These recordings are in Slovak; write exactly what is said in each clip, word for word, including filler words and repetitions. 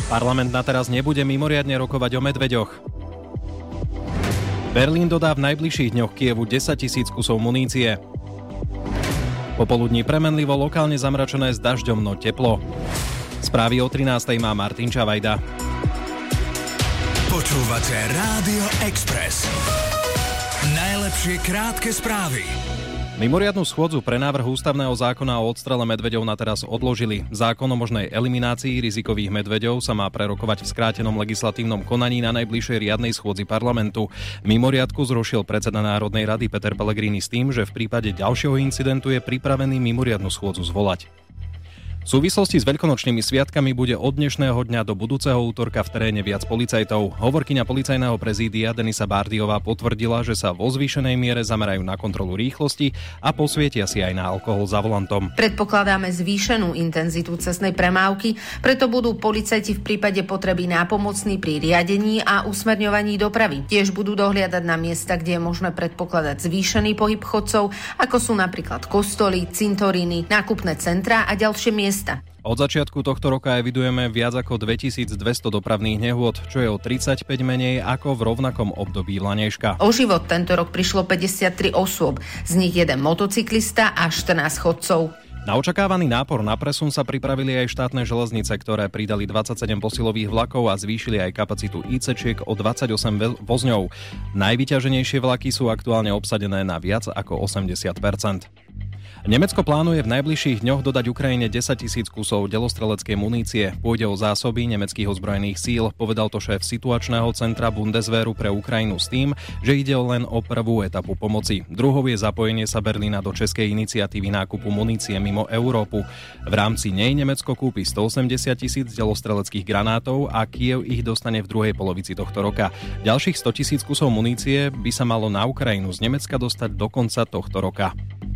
Parlament na teraz nebude mimoriadne rokovať o medveďoch. Berlín dodá v najbližších dňoch Kievu desaťtisíc kusov munície. Popoludní premenlivo lokálne zamračené s dažďom, no teplo. Správy o trinástej má Martin Čavajda. Počúvate Rádio Express. Najlepšie krátke správy. Mimoriadnu schôdzu pre návrh ústavného zákona o odstrele medveďov na teraz odložili. Zákon o možnej eliminácii rizikových medveďov sa má prerokovať v skrátenom legislatívnom konaní na najbližšej riadnej schôdzi parlamentu. Mimoriadku zrušil predseda Národnej rady Peter Pellegrini s tým, že v prípade ďalšieho incidentu je pripravený mimoriadnu schôdzu zvolať. V súvislosti s veľkonočnými sviatkami bude od dnešného dňa do budúceho útorka v teréne viac policajtov. Hovorkyňa policajného prezídia Denisa Bárdiová potvrdila, že sa vo zvýšenej miere zamerajú na kontrolu rýchlosti a posvietia si aj na alkohol za volantom. Predpokladáme zvýšenú intenzitu cestnej premávky, preto budú policajti v prípade potreby nápomocní pri riadení a usmerňovaní dopravy. Tiež budú dohliadať na miesta, kde je možné predpokladať zvýšený pohyb chodcov, ako sú napríklad kostoly, cintoríny, nákupné centrá a ďalšie miesta. Od začiatku tohto roka evidujeme viac ako dvetisícdvesto dopravných nehôd, čo je o tridsaťpäť menej ako v rovnakom období Lanejška. O život tento rok prišlo päťdesiattri osôb, z nich jeden motocyklista a štrnásť chodcov. Na očakávaný nápor na presun sa pripravili aj štátne železnice, ktoré pridali dvadsaťsedem posilových vlakov a zvýšili aj kapacitu ICčiek o dvadsaťosem vozňov. Najvyťaženejšie vlaky sú aktuálne obsadené na viac ako osemdesiat percent. Nemecko plánuje v najbližších dňoch dodať Ukrajine desaťtisíc kusov delostreleckej munície. Pôjde o zásoby nemeckých ozbrojených síl, povedal to šéf situačného centra Bundeswehru pre Ukrajinu s tým, že ide len o prvú etapu pomoci. Druhou je zapojenie sa Berlína do českej iniciatívy nákupu munície mimo Európu. V rámci nej Nemecko kúpi stoosemdesiat tisíc delostreleckých granátov a Kyjev ich dostane v druhej polovici tohto roka. Ďalších sto tisíc kusov munície by sa malo na Ukrajinu z Nemecka dostať do konca tohto roka.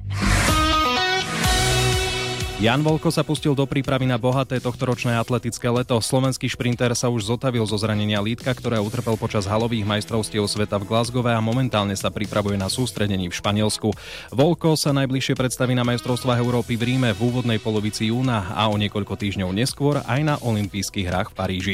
Jan Volko sa pustil do prípravy na bohaté tohtoročné atletické leto. Slovenský šprinter sa už zotavil zo zranenia lítka, ktoré utrpel počas halových majstrovstiev sveta v Glasgowe a momentálne sa pripravuje na sústredení v Španielsku. Volko sa najbližšie predstaví na majstrovstvách Európy v Ríme v úvodnej polovici júna a o niekoľko týždňov neskôr aj na olympijských hrách v Paríži.